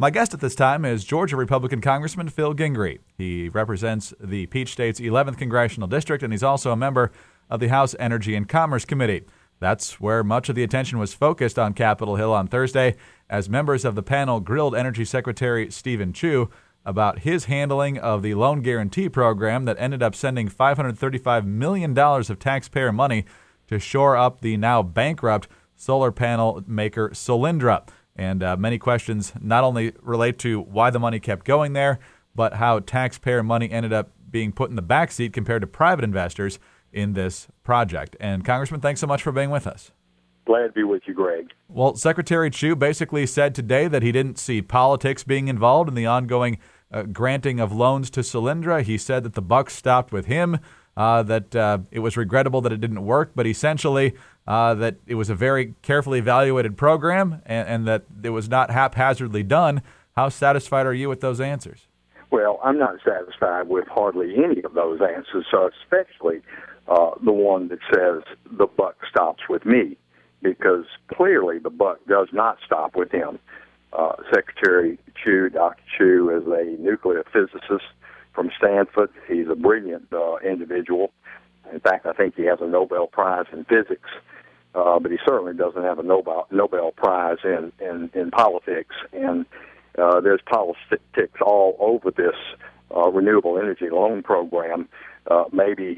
My guest at this time is Georgia Republican Congressman Phil Gingrey. He represents the Peach State's 11th Congressional District, and he's also a member of the House Energy and Commerce Committee. That's where much of the attention was focused on Capitol Hill on Thursday, as members of the panel grilled Energy Secretary Steven Chu about his handling of the loan guarantee program that ended up sending $535 million of taxpayer money to shore up the now bankrupt solar panel maker Solyndra. And many questions not only relate to why the money kept going there, but how taxpayer money ended up being put in the backseat compared to private investors in this project. And Congressman, thanks so much for being with us. Glad to be with you, Greg. Well, Secretary Chu basically said today that he didn't see politics being involved in the ongoing granting of loans to Solyndra. He said that the buck stopped with him, that it was regrettable that it didn't work, but essentially that it was a very carefully evaluated program and that it was not haphazardly done. How satisfied are you with those answers? Well, I'm not satisfied with hardly any of those answers, especially the one that says the buck stops with me, because clearly the buck does not stop with him. Secretary Chu, Dr. Chu, is a nuclear physicist from Stanford. He's a brilliant individual. In fact, I think he has a Nobel Prize in physics, but he certainly doesn't have a Nobel Prize in politics. And there's politics all over this renewable energy loan program. Maybe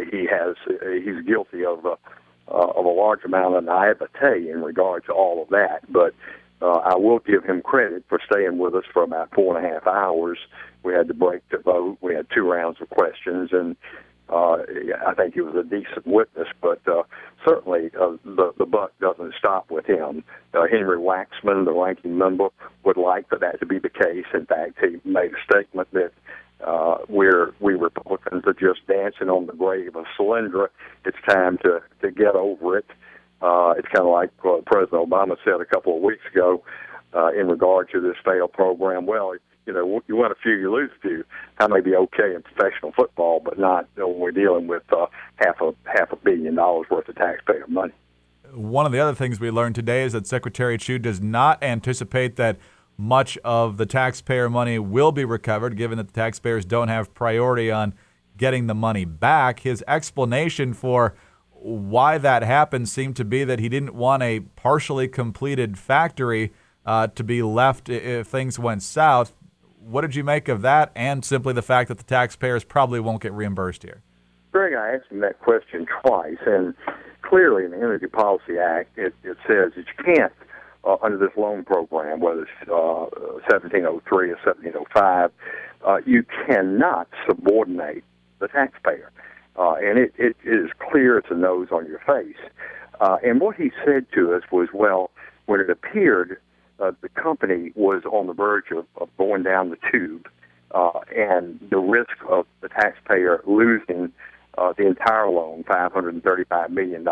he's guilty of a large amount of naivete in regard to all of that, but I will give him credit for staying with us for about 4.5 hours. We had to break the vote. We had 2 rounds of questions, and I think he was a decent witness, but certainly the buck doesn't stop with him. Henry Waxman, the ranking member, would like for that to be the case. In fact, he made a statement that we Republicans are just dancing on the grave of Solyndra. It's time to get over it. It's kind of like President Obama said a couple of weeks ago in regard to this failed program. Well, you know, you win a few, you lose a few. That may be okay in professional football, but not when we're dealing with half a billion dollars worth of taxpayer money. One of the other things we learned today is that Secretary Chu does not anticipate that much of the taxpayer money will be recovered, given that the taxpayers don't have priority on getting the money back. His explanation for why that happened seemed to be that he didn't want a partially completed factory to be left if things went south. What did you make of that, and simply the fact that the taxpayers probably won't get reimbursed here? Greg, I asked him that question twice, and clearly in the Energy Policy Act, it says that you can't, under this loan program, whether it's 1703 or 1705, you cannot subordinate the taxpayer. And it is clear as a nose on your face. And what he said to us was, well, when it appeared the company was on the verge of going down the tube, and the risk of the taxpayer losing the entire loan, $535 million,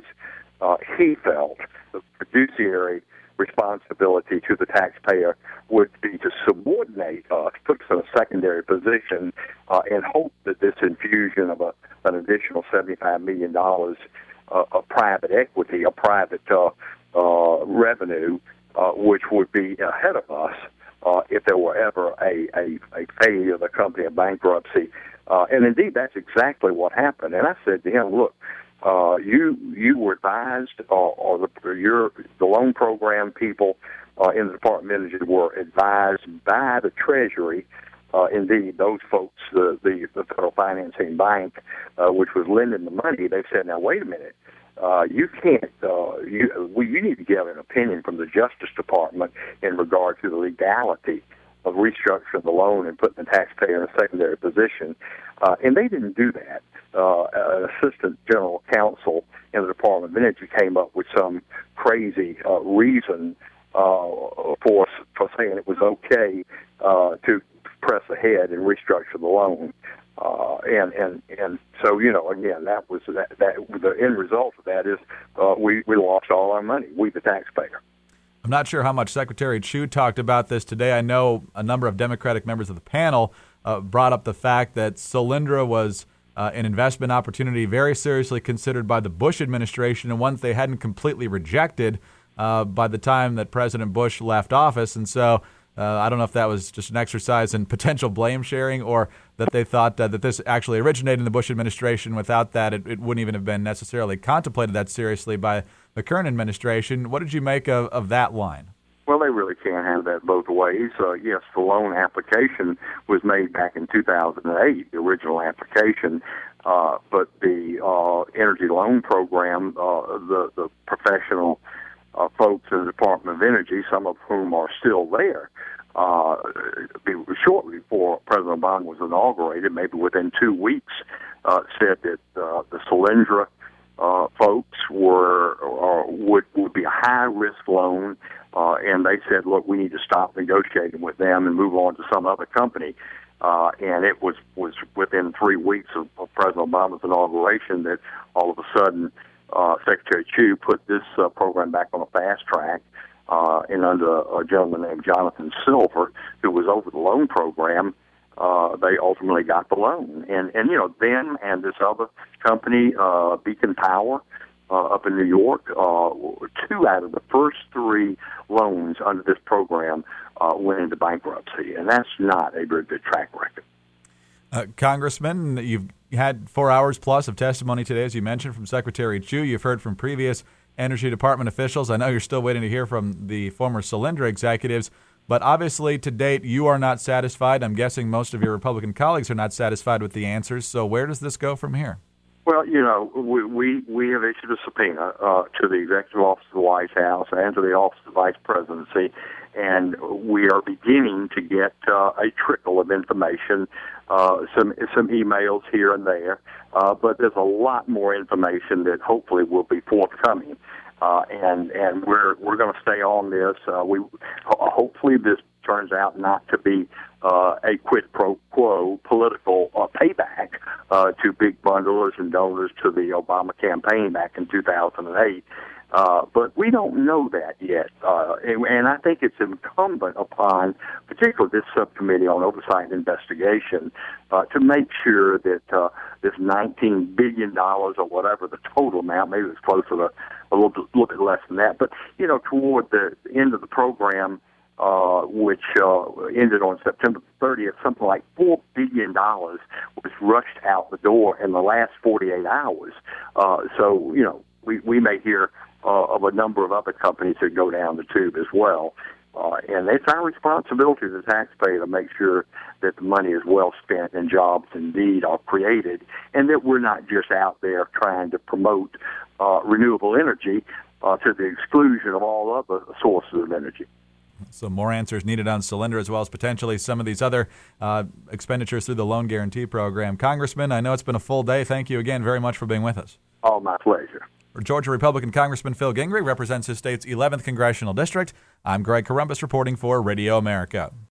he felt the fiduciary responsibility to the taxpayer would be to subordinate us, put us in a secondary position, and hope that this infusion of an additional $75 million of private equity, a private revenue, which would be ahead of us if there were ever a failure of the company, a bankruptcy. And indeed, that's exactly what happened. And I said to him, look, you were advised, or the loan program people in the Department of Energy were advised by the Treasury. Indeed, those folks, the Federal Financing Bank, which was lending the money, they said, now wait a minute, you can't. You need to get an opinion from the Justice Department in regard to the legality of restructuring the loan and putting the taxpayer in a secondary position, and they didn't do that. An assistant general counsel in the Department of Energy came up with some crazy reason for saying it was okay to press ahead and restructure the loan. And so, you know, again, that was that the end result of that is we lost all our money, we the taxpayer. I'm not sure how much Secretary Chu talked about this today. I know a number of Democratic members of the panel brought up the fact that Solyndra was an investment opportunity very seriously considered by the Bush administration, and one that they hadn't completely rejected by the time that President Bush left office. And so I don't know if that was just an exercise in potential blame sharing, or that they thought that this actually originated in the Bush administration. Without that, it wouldn't even have been necessarily contemplated that seriously by the current administration. What did you make of that line? Well, they really can't have that both ways. Yes, the loan application was made back in 2008, the original application, but the energy loan program, the professional folks in the Department of Energy, some of whom are still there, shortly before President Obama was inaugurated, maybe within 2 weeks, said that the Solyndra folks would be a high-risk loan, and they said, look, we need to stop negotiating with them and move on to some other company. And it was within 3 weeks of President Obama's inauguration that all of a sudden Secretary Chu put this program back on a fast track, and under a gentleman named Jonathan Silver, who was over the loan program, they ultimately got the loan. And them and this other company, Beacon Power, up in New York, 2 out of the first 3 loans under this program went into bankruptcy, and that's not a very good track record. Congressman, you've had 4 hours plus of testimony today, as you mentioned, from Secretary Chu. You've heard from previous Energy Department officials. I know you're still waiting to hear from the former Solyndra executives, but obviously to date you are not satisfied. I'm guessing most of your Republican colleagues are not satisfied with the answers. So where does this go from here? Well, we have issued a subpoena to the Executive Office of the White House and to the Office of the Vice Presidency, and we are beginning to get a trickle of information, some emails here and there, but there's a lot more information that hopefully will be forthcoming, and we're going to stay on this. Hopefully this turns out not to be a quid pro quo political payback to big bundlers and donors to the Obama campaign back in 2008. But we don't know that yet. And I think it's incumbent upon, particularly this subcommittee on oversight and investigation, to make sure that this $19 billion or whatever the total amount, maybe it's closer to a little bit less than that, but, toward the end of the program, which ended on September 30th, something like $4 billion was rushed out the door in the last 48 hours. So, we may hear of a number of other companies that go down the tube as well. And it's our responsibility as a taxpayer to make sure that the money is well spent and jobs indeed are created, and that we're not just out there trying to promote renewable energy to the exclusion of all other sources of energy. So more answers needed on Solyndra, as well as potentially some of these other expenditures through the Loan Guarantee Program. Congressman, I know it's been a full day. Thank you again very much for being with us. Oh, my pleasure. Georgia Republican Congressman Phil Gingrey represents his state's 11th Congressional District. I'm Greg Columbus reporting for Radio America.